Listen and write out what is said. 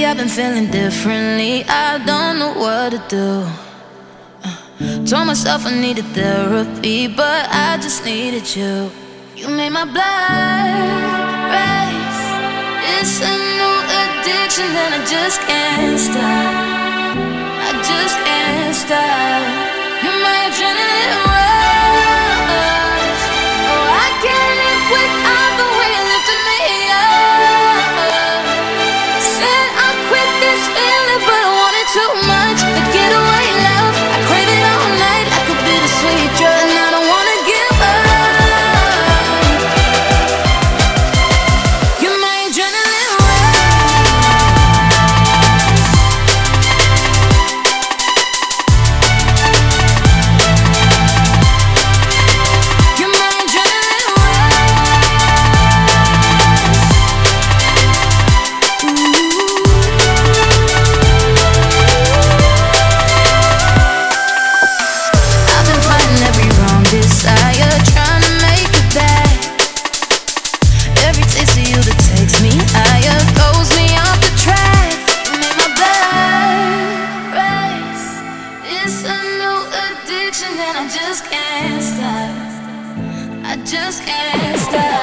I've been feeling differently. I don't know what to do. Told myself I needed therapy, but I just needed you. You made my blood race. It's a new addiction and I just can't stop. I just can't stop. You're my adrenaline rush. Oh, I can't live without the way you lifted me up. Said I quit this feeling, but I want it too much. The getaway love, I crave it all night. I could be the sweet drug, and I don't wanna give up. You're my adrenaline rush. You're my adrenaline I've been fighting every wrong desire, trying to make it back. Every taste of you that takes me higher throws me off the track. You make my blood race. It's a new addiction and I just can't stop. I just can't stop.